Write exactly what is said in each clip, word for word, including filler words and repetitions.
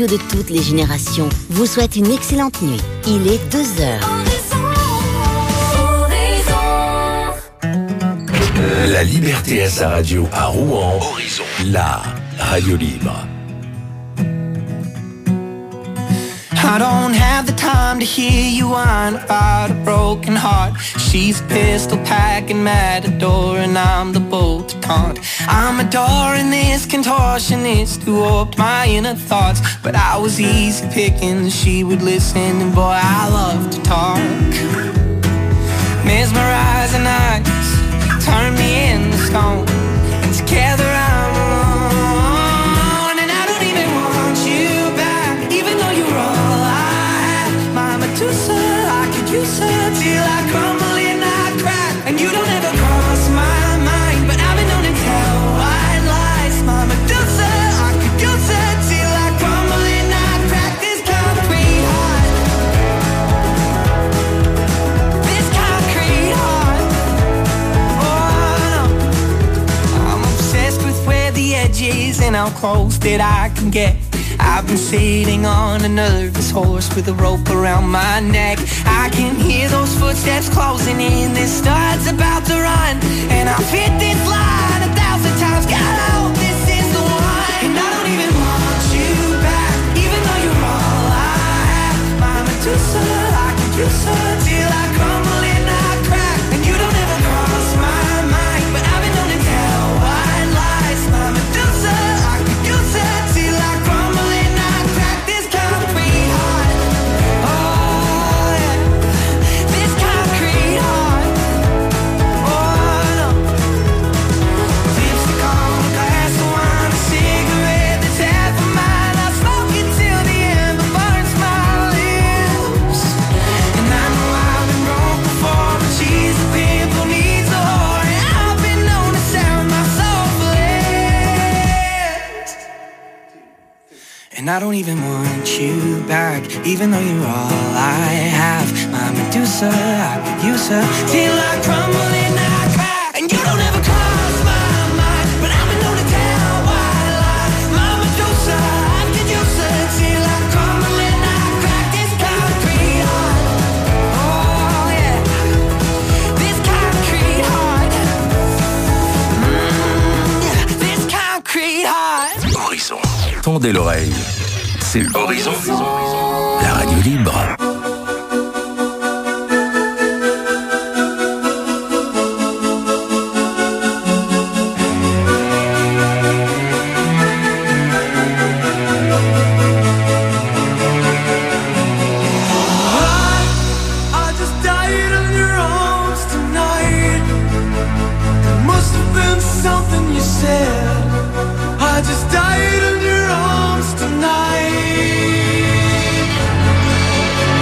radio de toutes les générations vous souhaite une excellente nuit. Il est deux heures. La liberté à sa radio à Rouen. Horizon. La radio libre. I don't have the time to hear you whine about a broken heart. She's a pistol packing matador and I'm the bolt to taunt. I'm adoring this contortionist who warped my inner thoughts. But I was easy picking, she would listen and boy I love to talk. Mesmerizing eyes turn me into stone, and together I'm alone. And I don't even want you back, even though you're all I have. My Medusa, I could use her till I crumble and I crack. And you don't ever cross my mind, but I've been known to tell white lies. My Medusa, I could use her till I crumble and I crack. This concrete heart, this concrete heart. The edges and how close that I can get. I've been sitting on a nervous horse with a rope around my neck. I can hear those footsteps closing in, this start's about to run. And I've hit this line a thousand times, God I hope this is the one. And I don't even want you back, even though you're all I have. My Medusa, I could use her till I crumble and I crack. And you don't ever cross my mind, but I've been known to tell white lies. My Medusa, I could use her till I crumble and I crack. This concrete heart, oh yeah, this concrete heart, oh no. Lipstick on a glass of wine, a cigarette that's half of mine. I smoke it till the ember burns my lips. And I know I've been broke before, but she's a pimple, needs a whore. And I've been known to sound my soul flips. And I don't even want you back, even though you're all I have. My Medusa, I could use her till I crumble and I crack. And you don't ever cross my mind, but I've been known to tell white lies. My Medusa, I could use her till I crumble and I crack. This concrete heart, oh yeah, this concrete heart, mm, this concrete heart. Horizon. Tendez l'oreille. C'est Horizon. La radio libre. I just died in your arms tonight. It must have been something you said. I just died in your arms tonight.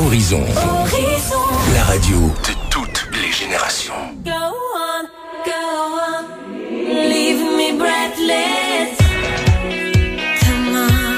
Horizon. Horizon. La radio de toutes les générations. Go on, go on, leave me breathless. Come on.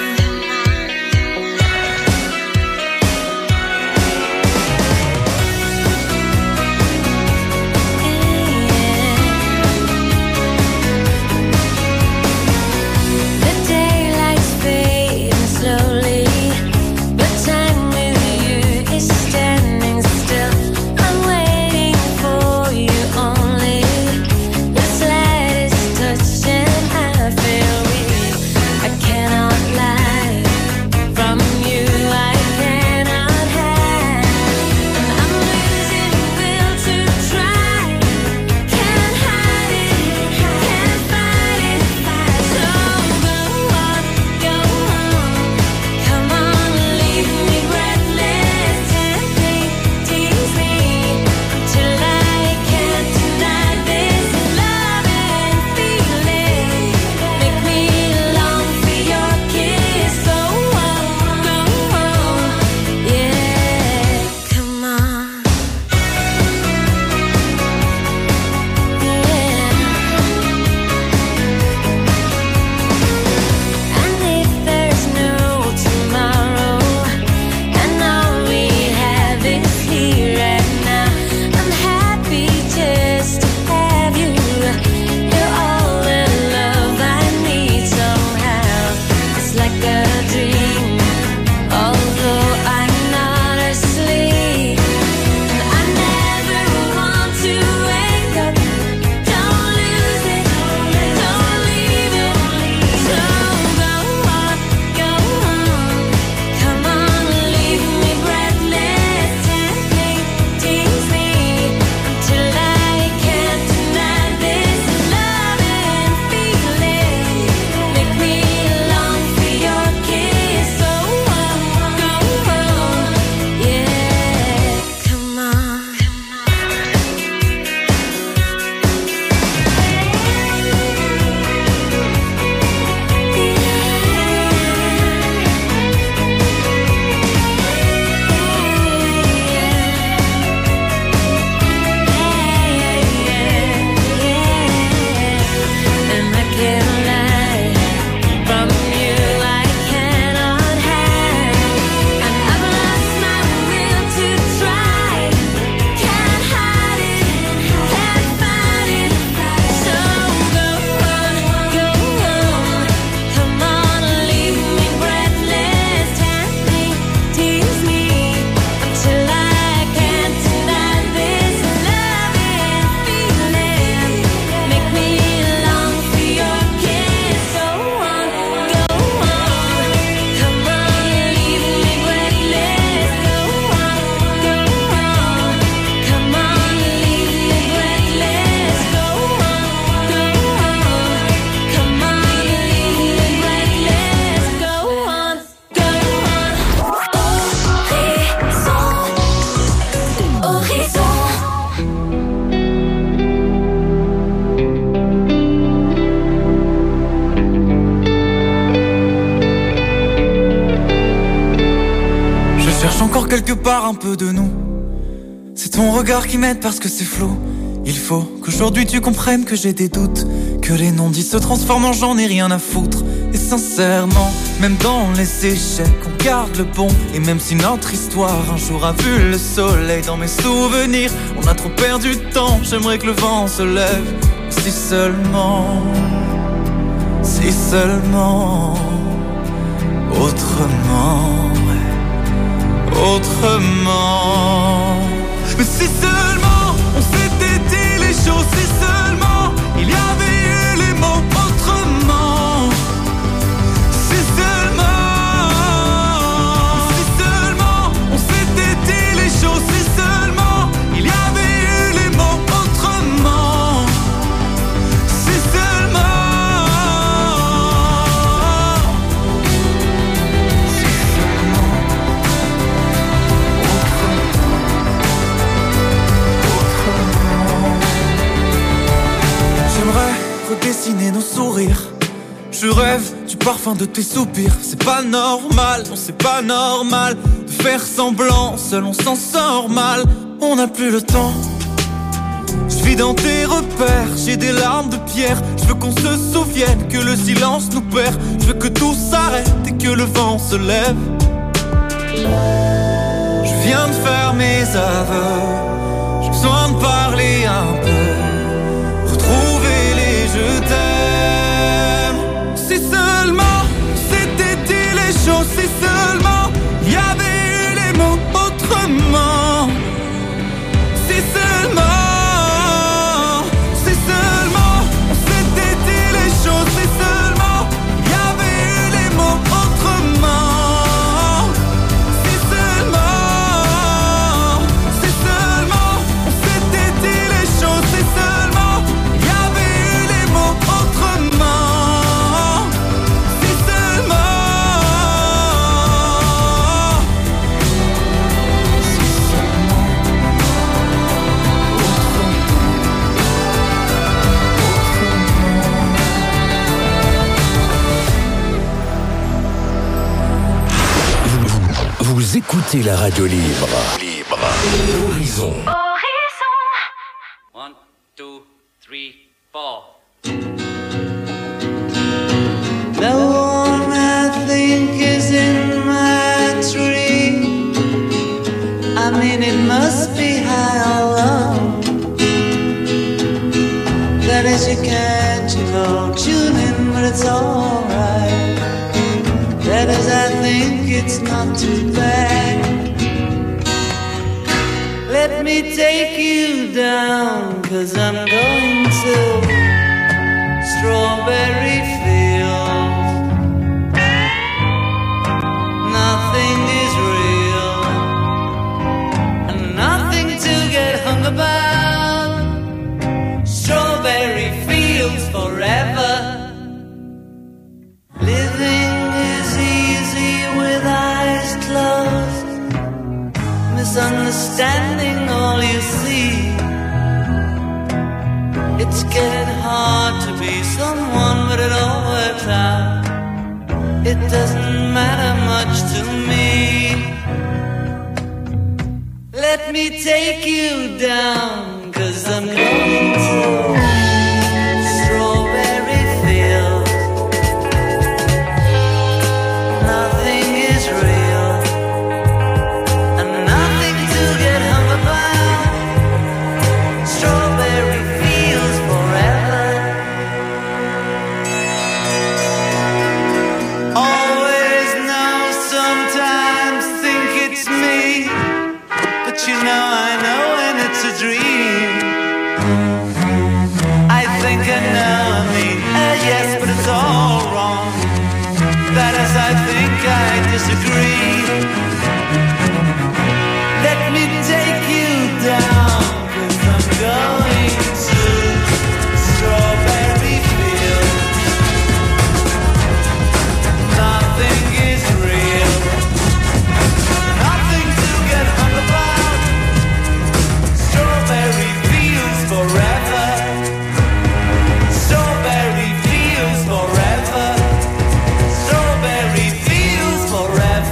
The daylight's fading slowly, but time with you is standing still. I'm waiting for you only. The slightest touch and I feel weak. I cannot lie. From you I cannot hide. And I'm losing will to try. Can't hide it, can't fight it. So go on, go on. Come on, leave me breathless. Tempt me, tease me, till I can't deny this love and feeling. Make me long for your kiss. Go on, go on, yeah. Come on, yeah. And if there's no tomorrow, and all we have is here and now, I'm happy just to have you. You're all the love I need somehow. It's like a dream, although I'm not asleep. And I never want to wake up. Don't lose it, don't leave it. So go on, go on. Come on, leave me breathless. Tempt me, tease me, till I can't deny this love and feeling. Make me long for your kiss. So on, go on, yeah. Come on. And I can't lie. From you I cannot hide. And I've lost my will to try. Can't hide it, can't fight it. So go on, go on. Come on, leave me breathless. Tempt me, tease me, till I can't deny this love and feeling. Make me long for your kiss. So on, go on. Come on, leave me breathless. Go on, go on. Come on, leave me breathless. Go on, go on. Come on, leave me breathless. Go on, go on. Horizon, horizon. Je cherche encore quelque part un peu de nous. C'est ton regard qui m'aide parce que c'est flou. Il faut qu'aujourd'hui tu comprennes que j'ai des doutes, que les non-dits se transforment en j'en ai rien à foutre. Et sincèrement, même dans les échecs, on garde le bon. Et même si notre histoire un jour a vu le soleil, dans mes souvenirs, on a trop perdu de temps. J'aimerais que le vent se lève. Si seulement, si seulement, autrement, ouais, autrement. Mais si seulement on s'était dit les choses, si seulement il y avait eu les mots autrement. Si seulement, si seulement on s'était dit les choses, si seulement il y avait eu les mots autrement. Si seulement, si seulement, autrement, autrement. J'aimerais redessiner nos sourires. je rêve du parfum de tes soupirs. C'est pas normal, non c'est pas normal de faire semblant, seul on s'en sort mal. On n'a plus le temps. Je vis dans tes repères, j'ai des larmes de pierre. Je veux qu'on se souvienne que le silence nous perd. Je veux que tout s'arrête et que le vent se lève. Je viens de faire mes aveux, j'ai besoin de parler un peu, retrouver les je t'aime. Si seulement c'était dit les choses, si seulement il y avait eu les mots autrement. Si seulement Vous écoutez la radio libre. Libre. Horizon. Horizon. One, two, three, four. The one I think is in my tree. I mean it must be high or low. That is you can't, you know, tune in, but it's alright. That is I think it's not too bad. Let me take you down, 'cause I'm going to Strawberry Fields. Nothing is real and nothing to get hung about. Strawberry Fields forever. Living is easy with eyes closed, misunderstanding all you see. It's getting hard to be someone, but it all works out. It doesn't matter much to me. Let me take you down, 'cause I'm going to Strawberry Fields. Nothing is real and nothing to get hung about. Strawberry Fields forever. Always know, sometimes think it's me, but you know I know when it's a dream. I think I know, I mean, uh, yes, but it's all wrong. That is, I think I disagree. Let me take you down, 'cause I'm going to Strawberry Fields. Nothing is real, nothing to get hung about. Strawberry Fields forever. Strawberry Fields forever. Strawberry Fields forever.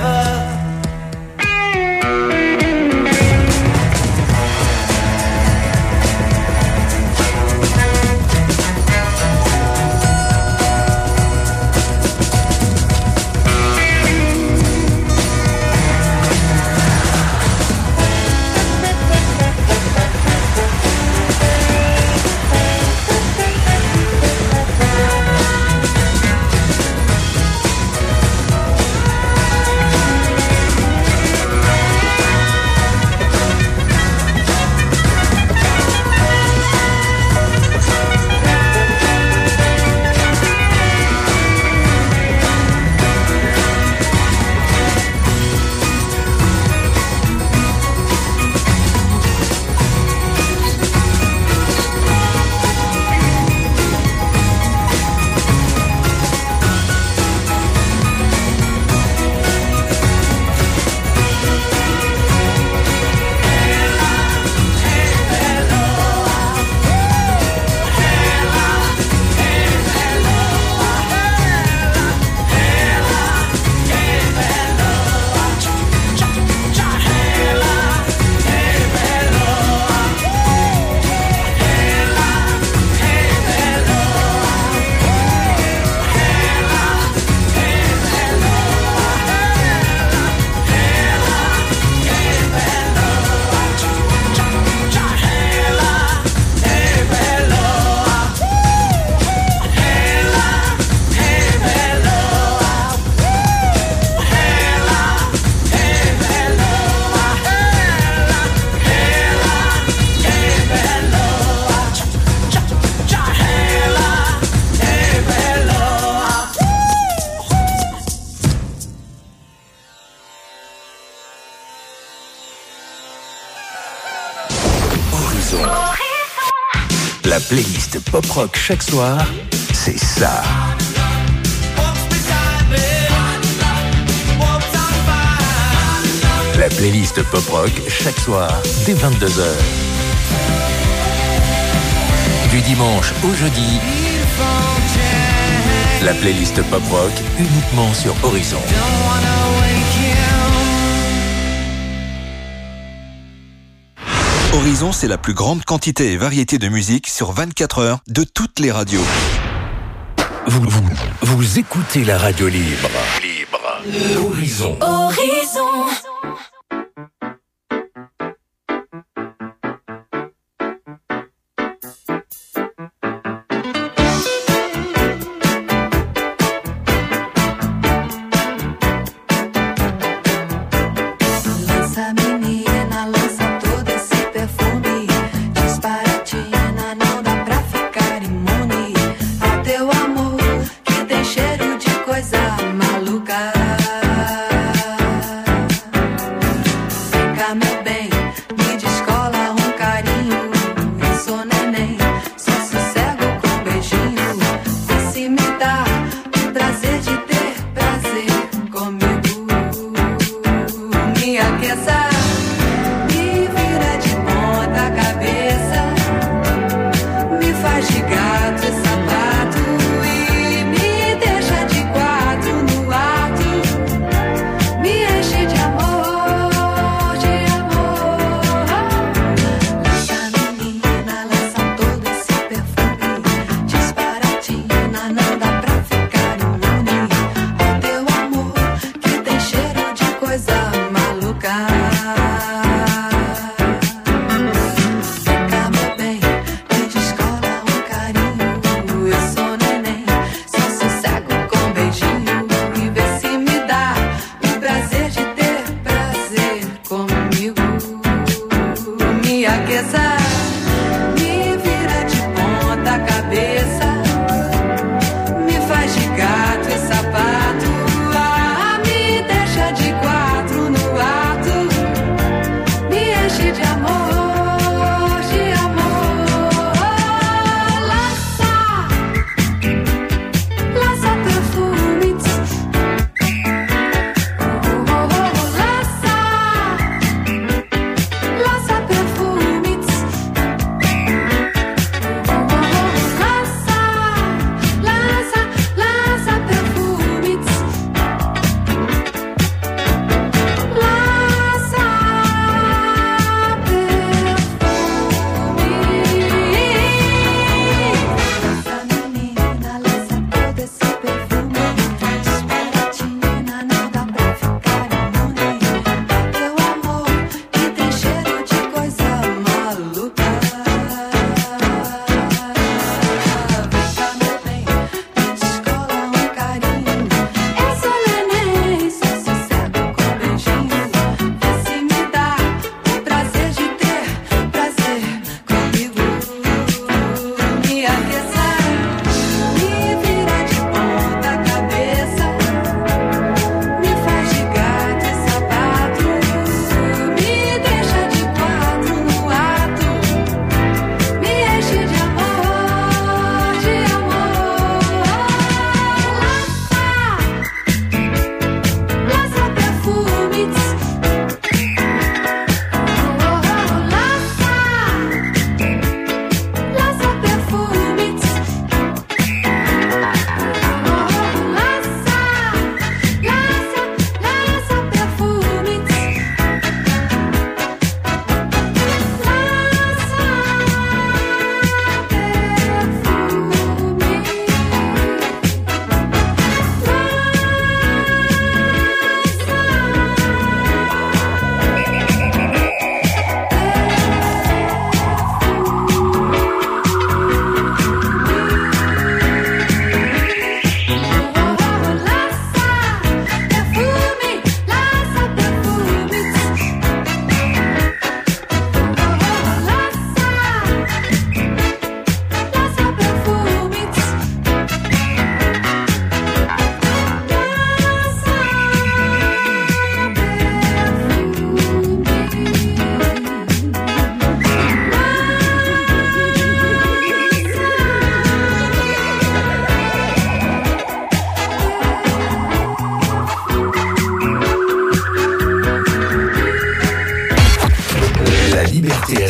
Horizon. La playlist pop-rock chaque soir, c'est ça. La playlist pop-rock chaque soir, dès vingt-deux heures. Du dimanche au jeudi, la playlist pop-rock uniquement sur Horizon. Horizon, c'est la plus grande quantité et variété de musique sur vingt-quatre heures de toutes les radios. Vous, vous, vous écoutez la radio libre. Libre. Horizon. Horizon. Cheiro de coisa maluca.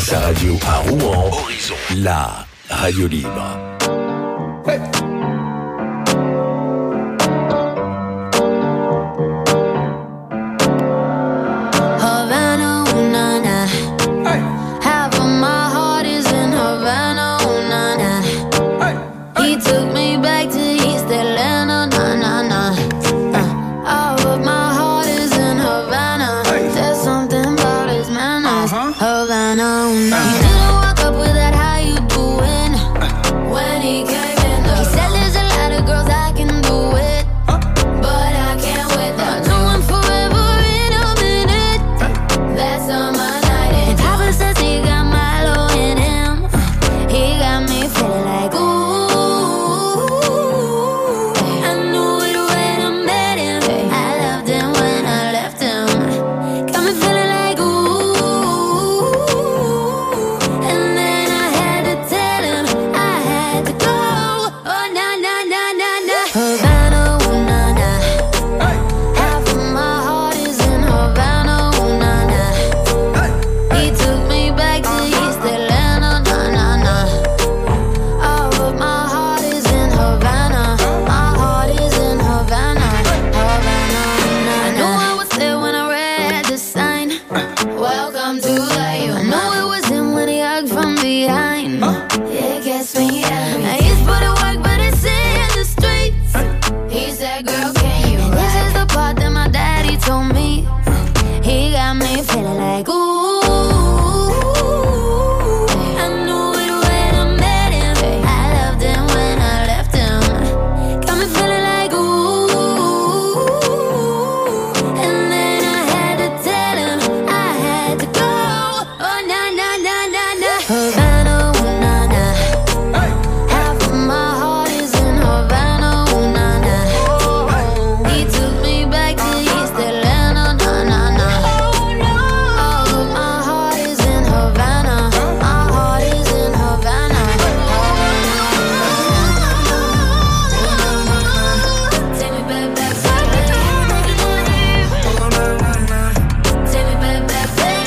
T S A Radio à Rouen, Horizon, la radio libre. Hey. Havana, ooh, na, na. Hey. Half of my heart is in Havana, ooh, na, na. Hey. He took me back to East Atlanta, na, na, na. Uh, all of my heart is in Havana. Hey. There's something about his manners. Uh-huh. Havana, ooh, na. Uh-huh. He didn't walk up with that how you doing when he came in the He said there's a lot of girls I can do it, but I can't wait. I know I'm forever in a minute. That's on my night. And Papa says he got Milo in him. He got me feeling like ooh. I knew it when I met him. I loved him when I left him. Got me feeling like ooh. And then I had to tell him I had to go. Oh na na na na na. Havana, ooh na na. Half of my heart is in Havana, ooh na na. He took me back to East Atlanta, na na na. All of my heart is in Havana. My heart is in Havana, Havana, ooh na na. I knew I was there when I read the sign. Welcome to the U. I know it was him when he hugged from behind. It gets me every He's put in work, but it's in the streets. He said, girl, can you? And this is the part that my daddy told me. He got me feeling like ooh. I knew it when I met him. I loved him when I left him. Got me feeling like ooh. And then I had to tell him I had to go. Oh na na na na na. Havana, ooh na na. Half of my heart is in Havana, ooh na na. He took me back to East Atlanta, na na na. All of my heart is in Havana. My heart is in Havana. Take me back, back, back, back. Take me back, back, back.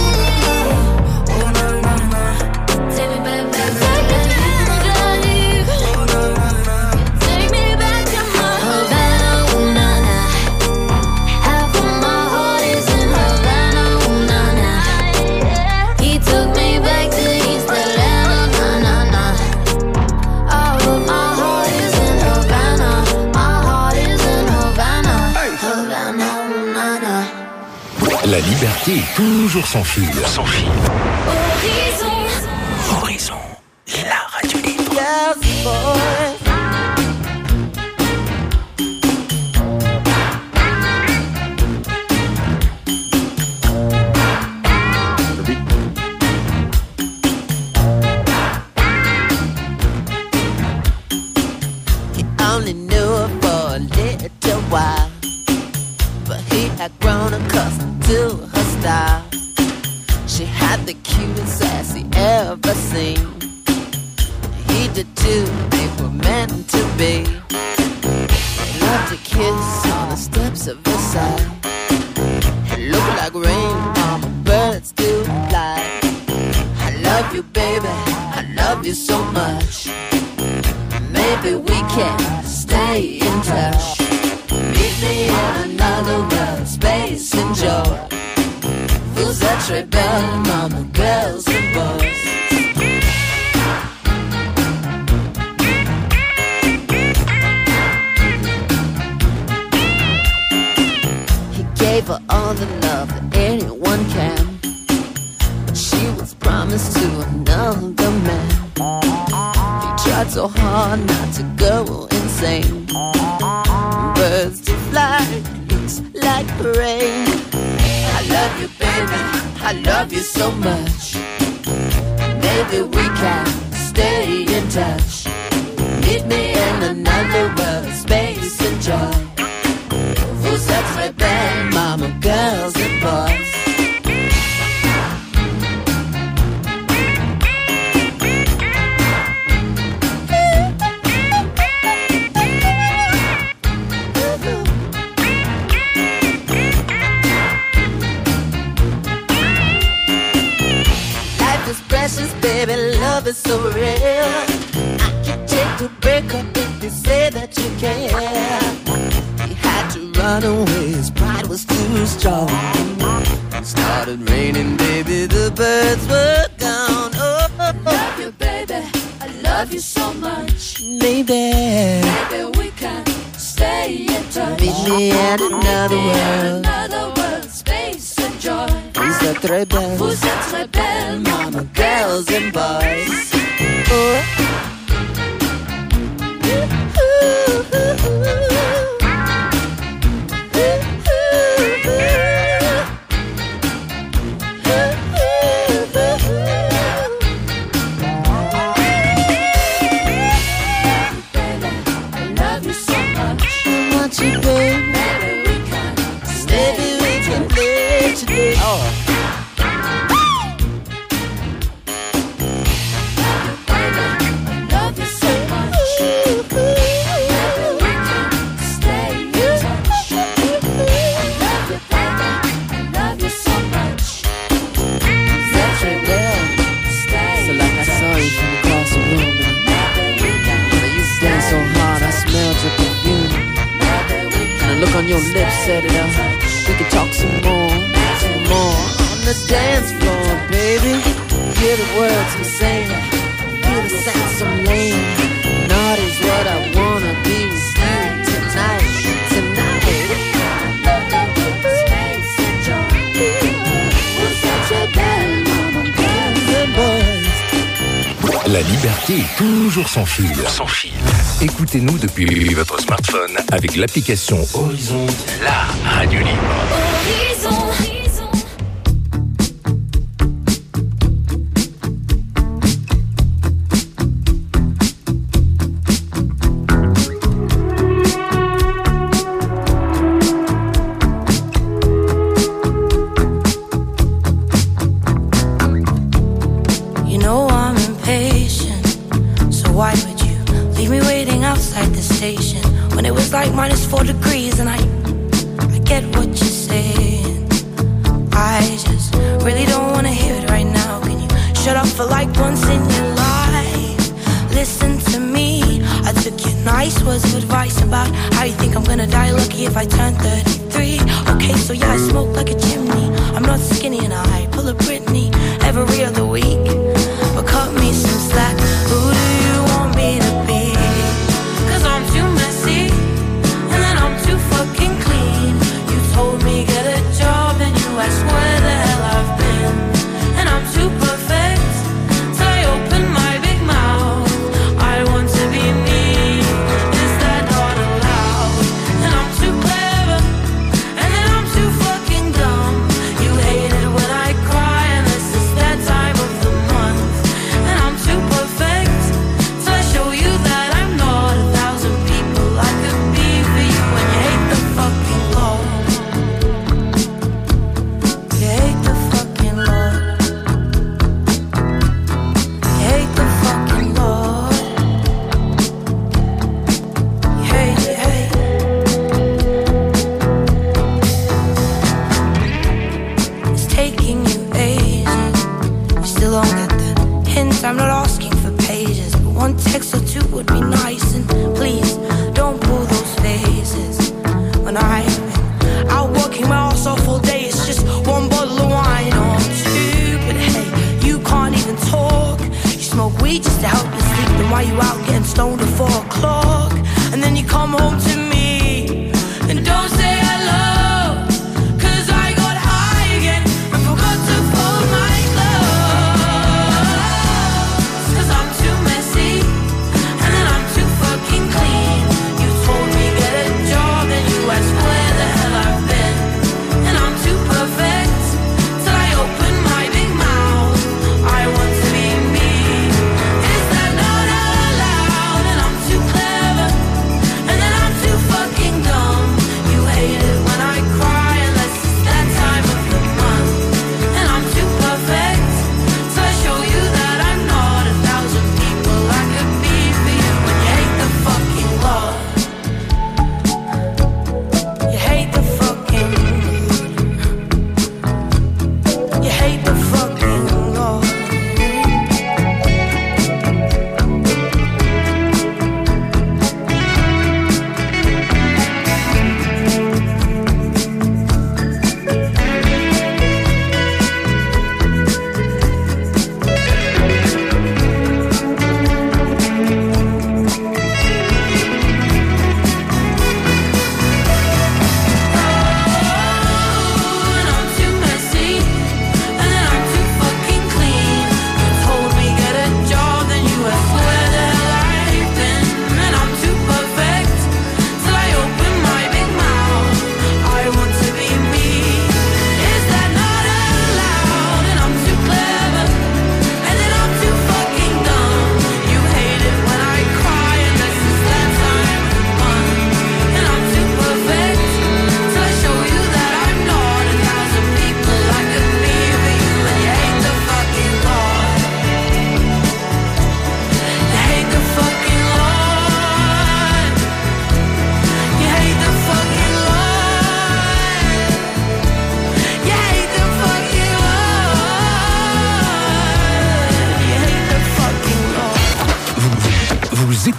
Take me back, back, back, back. Take me back to my Havana, ooh na na. Half of my heart is in Havana, ooh na na. He took me back to East Atlanta, na na na. All of my heart is in Havana. My heart is in Havana, Havana, ooh na na. La liberté est toujours sans fil. Sans fil. Horizon. Horizon, la radio libre. Yes, boy. He only knew her for a little while, but he had grown accustomed to her style. She had the cutest ass he ever seen. He did too, they were meant to be. They loved to kiss on the steps of Versailles. It looked like rain on the birds do fly. I love you, baby, I love you so much. Maybe we can stay in touch. Meet me in another world, space and joy. Vous êtes très belles, mama, girls and boys. He gave her all the love that anyone can, but she was promised to another man. He tried so hard not to go insane. Birds to fly, looks like rain. I love you, baby, I love you so much. Maybe we can stay in touch. Meet me in another world, space and joy. Vous êtes très belles, mama, girls and boys. is precious, baby, love is so real. I can take a break up if you say that you care. He had to run away, his pride was too strong. It started raining, baby, the birds were gone. Oh, oh, oh. Love you, baby, I love you so much. Baby, Maybe we can stay in touch. meet me in another world. Another world, space and joy. Vous êtes très belle, Vous êtes très belle, mama, girls and boys. Oh. On your lips, set it up. We can talk some more, some more on the dance floor, baby. Hear the words I'm saying, feel the sense I'm laying. Naughty's what I wanna be with you tonight, tonight. La liberté est toujours sans fil. Sans fil. Écoutez-nous depuis votre smartphone avec l'application Horizon, la radio libre. Horizon. Like minus four degrees, and I, I get what you're saying. I just really don't wanna hear it right now. Can you shut up for like once in your life? Listen to me. I took your nice words of advice about how you think I'm gonna die lucky if I turn thirty-three. Okay, so yeah, I smoke like a chimney. I'm not skinny and I pull a Britney every other week. But cut me some slack. Who do you want me to be? Cause I'm too messy. Fucking clean. You told me get a job and you asked where the hell I've been. And I'm too perfect, so I open my big mouth. I want to be me, is that not allowed? And I'm too clever, and then I'm too fucking dumb.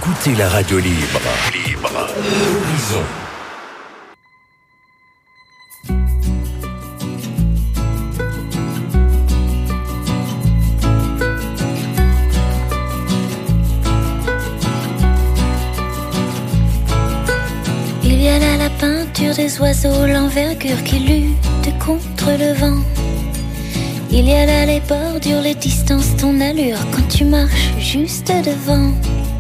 écoutez la radio libre. Libre. Horizon. Il y a là la peinture des oiseaux, l'envergure qui lutte contre le vent. Il y a là les bordures, les distances, ton allure quand tu marches juste devant.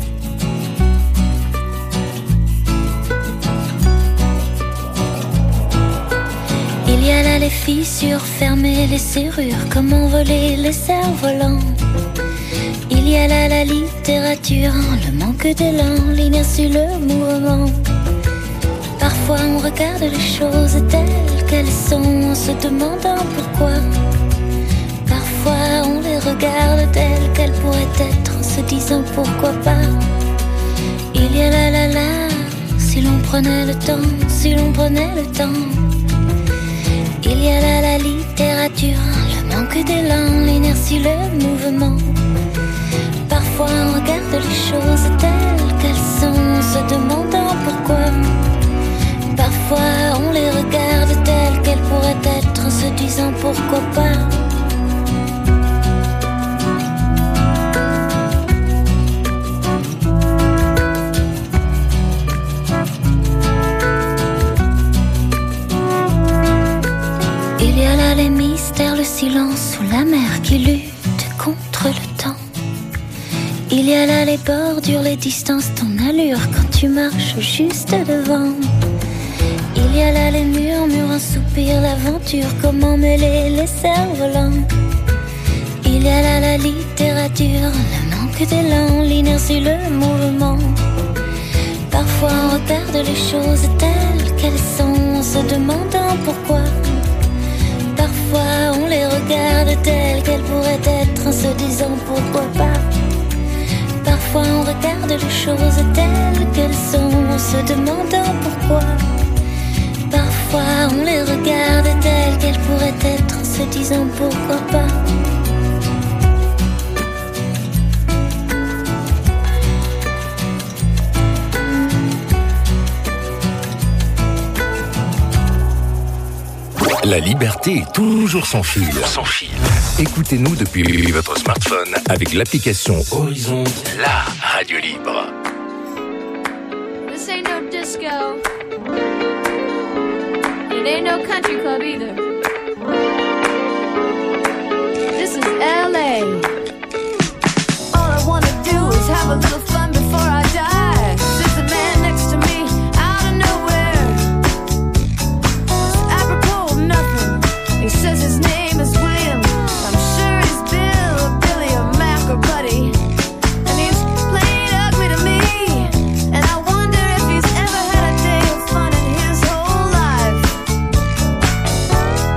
Il y a là les fissures fermées, les serrures, comment voler les cerfs-volants. Il y a là la littérature, le manque d'élan, l'inertie, le mouvement. Parfois on regarde les choses telles qu'elles sont en se demandant pourquoi. Parfois on les regarde telles qu'elles pourraient être en se disant pourquoi pas. Il y a là la la, si l'on prenait le temps, si l'on prenait le temps. Il y a là la littérature, le manque d'élan, l'inertie, le mouvement. Parfois on regarde les choses telles qu'elles sont en se demandant pourquoi. Parfois on les regarde telles qu'elles pourraient être en se disant pourquoi pas. Il y a là les mystères, le silence ou la mer qui lutte contre le temps. Il y a là les bordures, les distances, ton allure quand tu marches juste devant. Il y a là les murmures, un soupir, l'aventure, comment mêler les cerfs-volants. Il y a là la littérature, le manque d'élan, l'inertie, le mouvement. Parfois on regarde les choses telles qu'elles sont en se demandant pourquoi. Parfois on les regarde telles qu'elles pourraient être en se disant pourquoi pas. Parfois on regarde les choses telles qu'elles sont en se demandant pourquoi. Parfois on les regarde telles qu'elles pourraient être en se disant pourquoi pas. La liberté est toujours sans fil. Sans fil. Écoutez-nous depuis votre smartphone avec l'application Horizon, la radio libre. This ain't no disco. It ain't no country club either. This is L A. All I wanna do is have a little fun before I die. There's a man next to me out of nowhere. It's apropos of nothing. He says his name is William. I'm sure he's Bill or Billy or Mac or Buddy. And he's played ugly to me. And I wonder if he's ever had a day of fun in his whole life.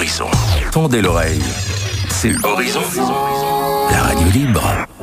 Horizon. Tendez l'oreille. C'est Horizon, la radio libre.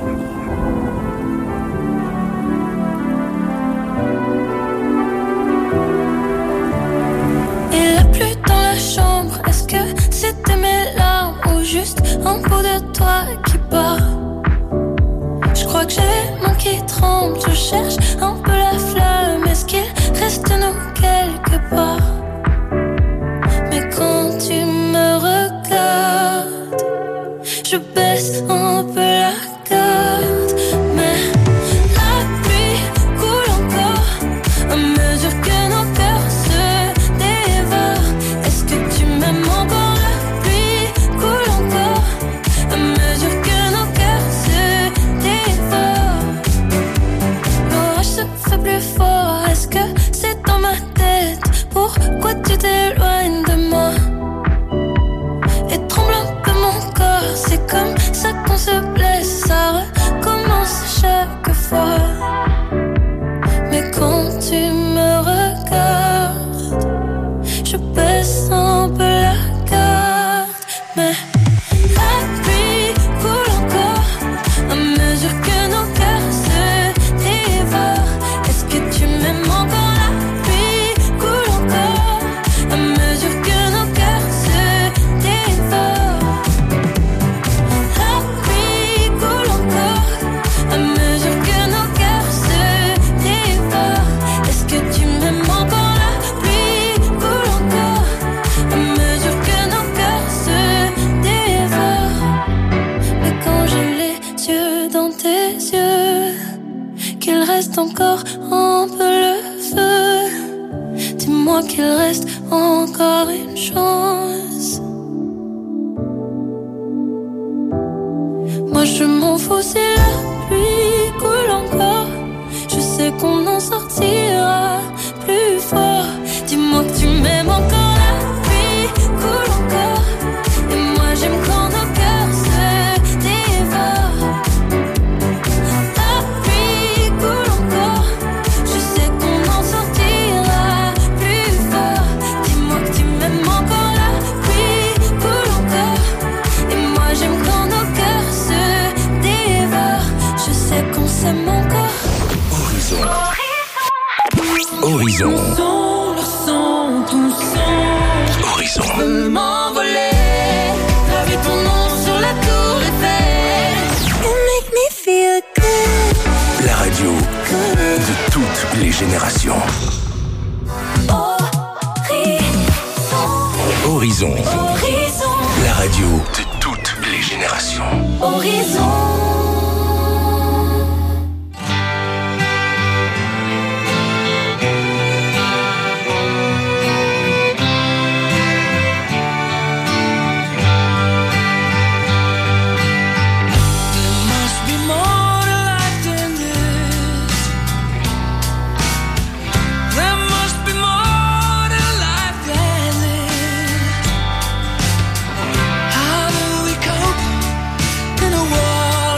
Il a plu dans la chambre. Est-ce que c'était mes larmes ou juste un bout de toi qui bat? Je crois que j'ai les mains qui tremblent. Je cherche un peu la flamme. Est-ce qu'il reste de nous quelque part? Mais quand tu me regardes, je baisse un peu la garde. Mais la pluie coule encore à mesure que nos cœurs se dévorent. Est-ce que tu m'aimes encore? La pluie coule encore à mesure que nos cœurs se dévorent. L'orage se fait plus fort. Est-ce que c'est dans ma tête? Pourquoi tu t'éloignes de moi? Et tremble un peu mon corps. C'est comme ça qu'on se blesse. Ça recommence chaque fois. Mais quand tu me regardes, je baisse un peu la garde. Mais la pluie coule encore à mesure que nos cœurs se dévorent. Est-ce que tu m'aimes encore? La pluie coule encore à mesure que nos cœurs se dévorent. La pluie coule encore à mesure que nos cœurs se dévorent. Est-ce que tu m'aimes encore? La pluie coule encore à mesure que nos cœurs se dévorent. Mais quand j'ai les yeux dans tes yeux, qu'il reste encore un peu le feu, dis-moi qu'il reste encore une chance. Moi je m'en fous si la pluie coule encore. Je sais qu'on en sortira plus fort. Dis-moi que tu m'aimes encore. La pluie coule encore. Et moi j'aime quand nos cœurs se dévorent. La pluie coule encore. Je sais qu'on en sortira plus fort. Dis-moi que tu m'aimes encore. La pluie coule encore. Et moi j'aime quand nos cœurs se dévorent. Je sais qu'on s'aime encore. Horizon. Horizon. Le son, le son, ton son. Horizon. Je veux m'envoler, graver ton nom sur la tour Eiffel. You make me feel good. La radio de toutes les générations. Horizon. Horizon. La radio de toutes les générations. Horizon. In a world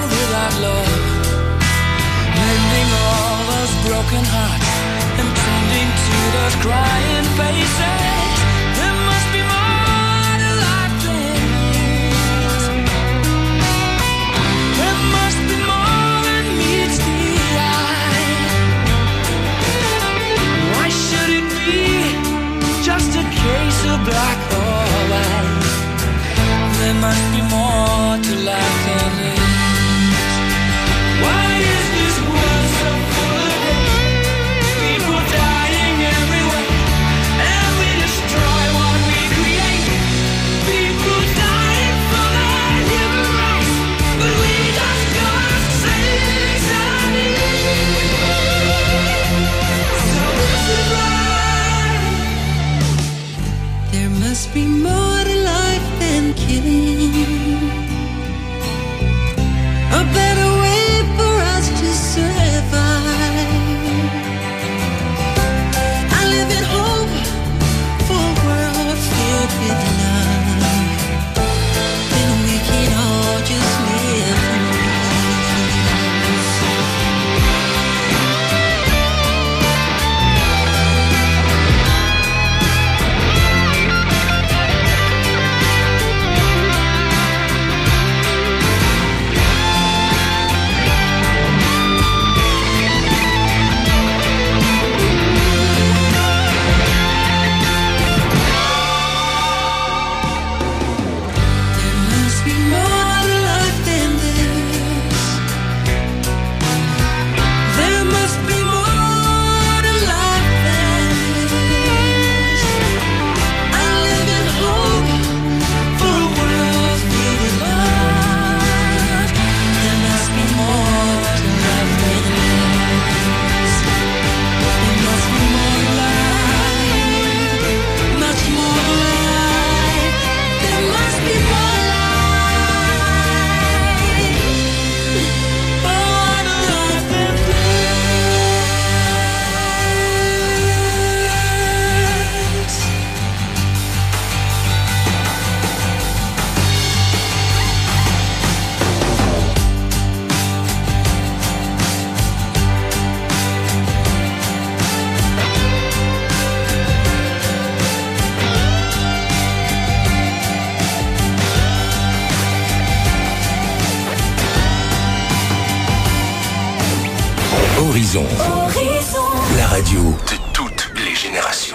Horizon. Horizon. La radio de toutes les générations.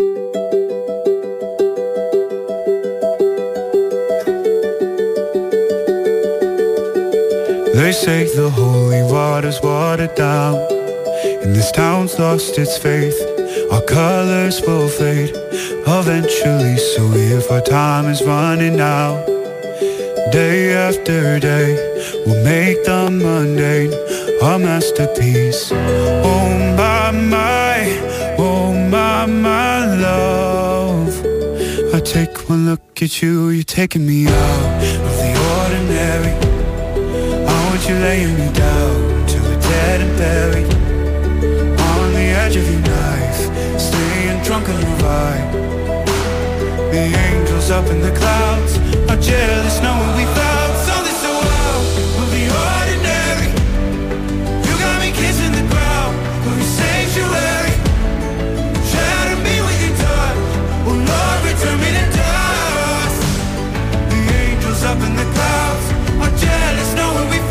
They say the holy water's watered down, and this town's lost its faith. Our colors will fade eventually, so if our time is running out, day after day, we'll make the mundane our masterpiece. Oh my, my, oh my, my love, I take one look at you, you're taking me out of the ordinary. You're laying me down till we're dead and buried on the edge of your knife, staying drunk on your vibe. The angels up in the clouds are jealous knowing we found something so out of the ordinary. You got me kissing the ground of your sanctuary. Shatter me with your touch, oh Lord, return me to dust. The angels up in the clouds are jealous knowing we found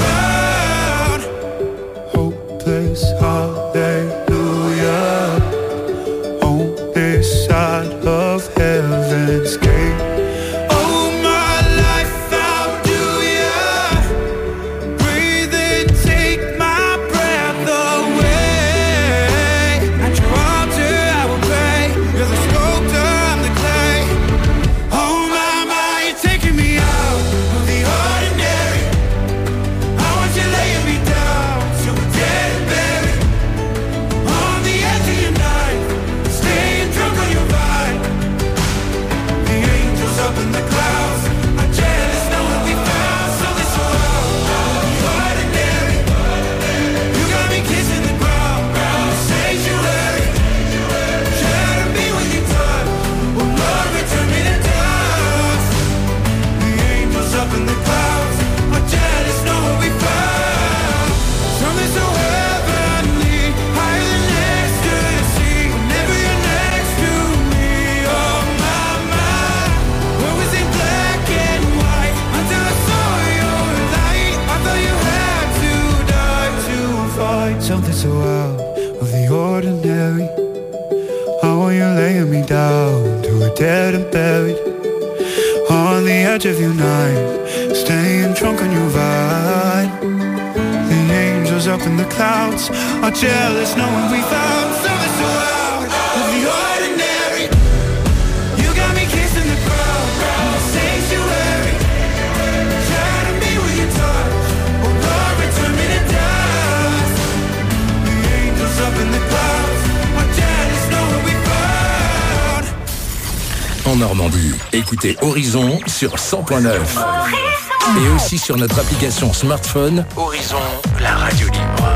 hallelujah on this side of heaven's gate. Oh my life, how do ya breathe and take my breath away? At your altar I will pray. You're the sculptor, I'm the clay. Oh my, my, you're taking me out of the ordinary. I want you laying me down till we're dead and buried on the edge of your knife, staying drunk on your vibe. The angels up in the clouds are jealous knowing we found something so out of the ordinary. You got me kissing the ground, sanctuary. Shatter me with your touch, oh Lord, return me to dust. The angels up in the clouds are jealous knowing we found something so heavenly, higher than ecstasy. Whenever you're next to me, oh my, my. What was in black and white until I saw your light? I thought you had to die to fight something so out of the ordinary. How are you laying me down to a dead and buried on the edge of your night, staying drunk on your vine. The angels up in the clouds are jealous knowing we found something so out of the ordinary. You got me kissing the ground, sanctuary. Shatter me with your touch, oh Lord, return me to dust. The angels up in the clouds are jealous knowing we found. En Normandie, écoutez Horizon sur cent point neuf. Et aussi sur notre application smartphone Horizon, la radio libre.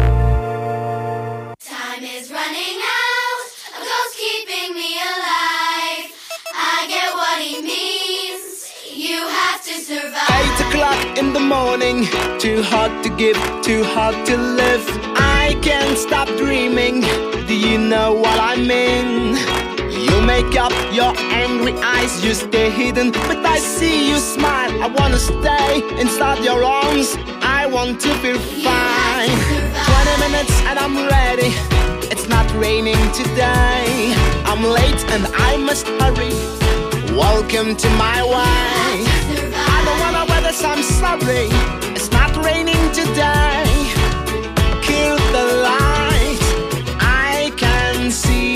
Time is running out, a ghost keeping me alive. I get what he means, you have to survive. Eight o'clock in the morning, too hard to give, too hard to live. I can't stop dreaming, do you know what I mean? You make up your angry eyes, you stay hidden, but I see you smile. I wanna stay inside your arms, I want to feel fine. Twenty minutes and I'm ready, it's not raining today. I'm late and I must hurry, welcome to my way. I don't wanna wear this, I'm sorry, it's not raining today. Kill the light, I can see.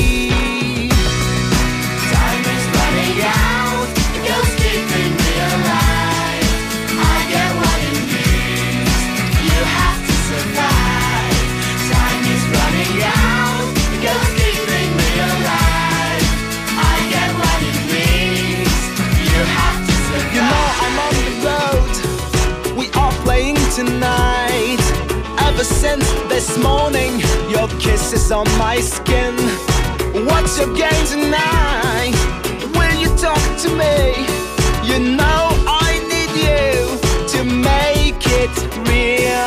Tonight, ever since this morning, your kiss is on my skin. What's your game tonight? Will you talk to me? You know I need you to make it real.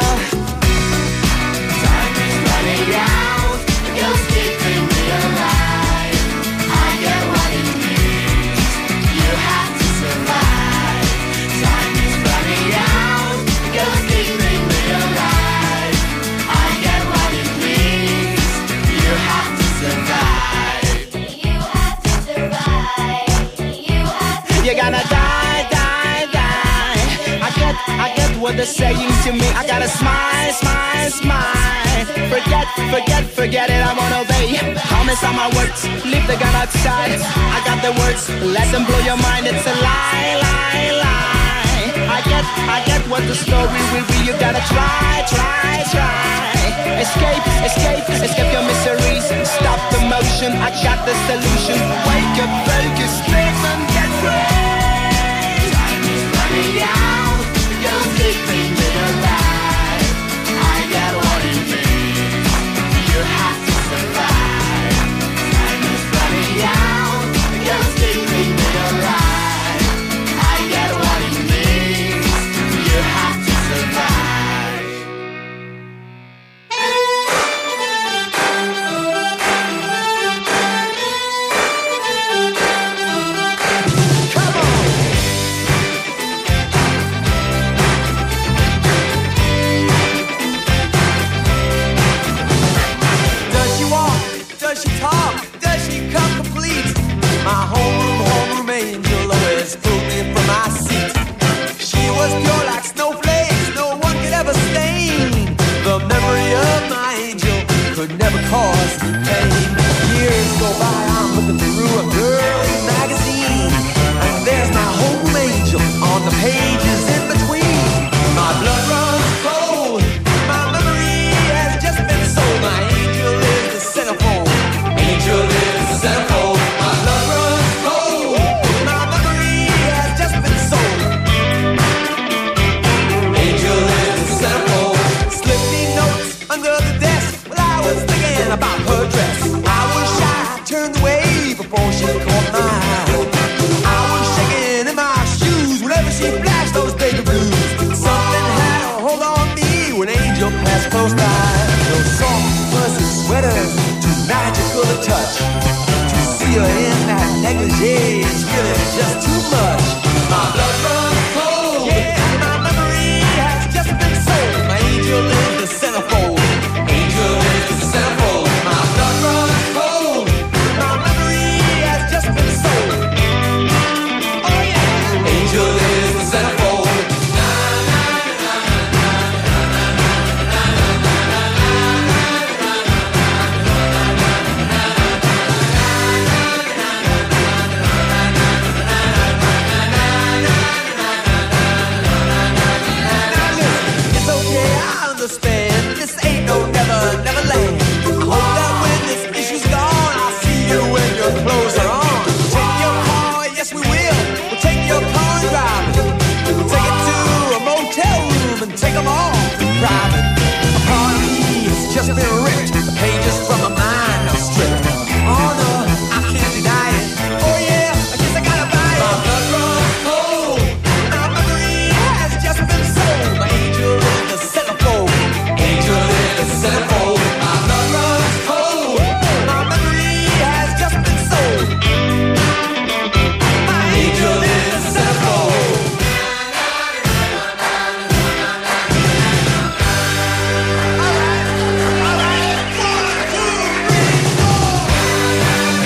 Time is running out, the ghost keeping me alive. I get what it means, you have to survive. Time is running out, the ghost keeping me alive. I get what it means. get, I get what they're saying to me. I gotta smile, smile, smile. Forget, forget, forget it, I won't obey. Promise on my words, leave the gun outside. I got the words, let them blow your mind. It's a lie, lie, lie. I get, I get what the story will be. You gotta try, try, try. Escape, escape, escape your miseries. Stop the motion, I got the solution. Wake up, focus, think and get free. Time is running out, you're keeping me alive. I got what it means, you have to survive. Time is running out, you're keeping me alive. I got what it means, you have to survive. Does she talk? Does she come complete? My homeroom, homeroom angel always pulled me from my seat. She was pure like snowflakes, no one could ever stain. The memory of my angel could never cause me pain. Years go by, I'm looking through a girly magazine, and there's my home angel on the pages in between. My blood runs cold, my memory has just been sold. My angel is the centerfold. Angel is the centerfold. My love runs cold. My memory has just been sold. Angel is the centerfold. Slip me notes under the desk while I was thinking about her dress. I was shy, turned away before she caught my eye. I was shaking in my shoes whenever she flashed those baby blues. Something had a hold on me when Angel passed close by. Those soft, fuzzy sweaters, magical to touch. To see her in that negligee is really just too much. My blood runs cold. Yeah, my memory has just been sold. My angel is the centerfold. Angel is the centerfold. My blood runs cold. My memory has just been sold. Oh yeah. Angel is the centerfold. Understand, this ain't no never, never land. I hope that when this issue's gone, I'll see you when your clothes are on. Take your car, yes we will. We'll take your car and drive it. We'll take it to a motel room and take them all to private. A part of me has just been ripped. The pages from my mind are stripped. Oh no, I can't deny it. Oh yeah, I guess I gotta buy it. My blood runs cold. My memory has just been sold. My angel is the centerfold. Angel is the centerfold. My blood runs cold. My memory has just been sold. My angel is the centerfold. All right, all right. One, two, three, four.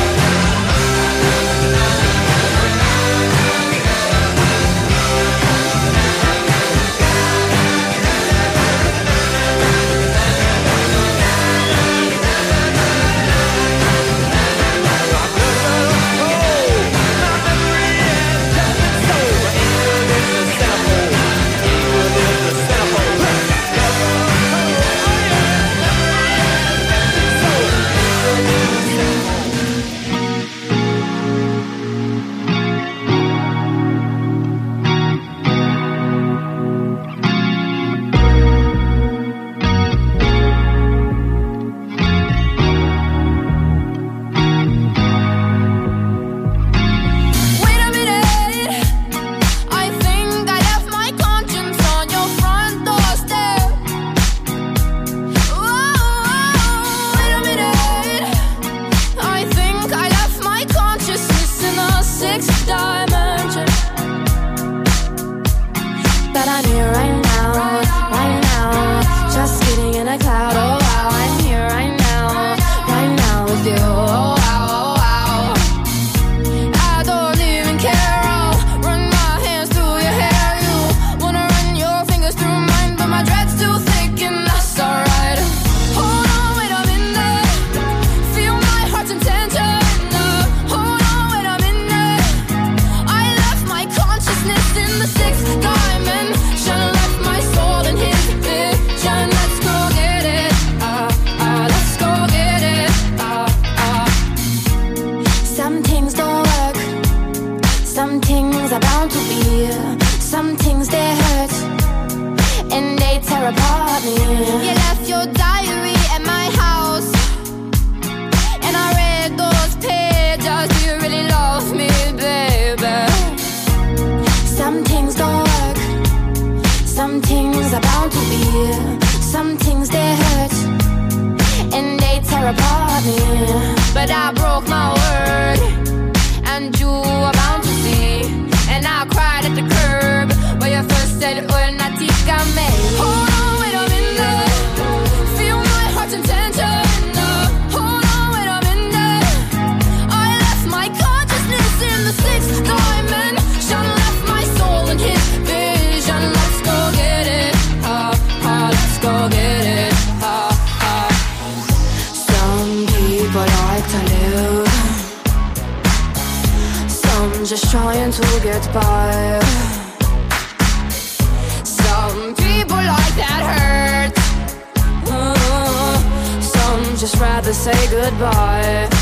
Wait a minute, I think I left my conscience on your front doorstep. Oh, wait a minute, I think I left my consciousness in a sixth dimension. But I'm here right now, right now, just sitting in a cloud. Oh wow, I'm here right now, right now with you. Oh wow, oh wow. I don't even care. I'll run my hands through your hair. You wanna Some things they hurt and they tear apart me. You left your diary at my house and I read those pages. Do you really love me, baby? Some things don't work, some things are bound to be. Some things they hurt and they tear apart me. But I broke my word and you are bound to see. And I cried at the curb where you first said, oh, not take a me. Hold on, wait a minute. Feel my heart's intention. Hold on, wait a minute. I left my consciousness in the sixth dimension. Left my soul in his vision. Let's go get it. Ha, ha, let's go get it. Ha, ha. Some people like to live. Some just trying to get by. Some people like that hurt. Uh, some just rather say goodbye.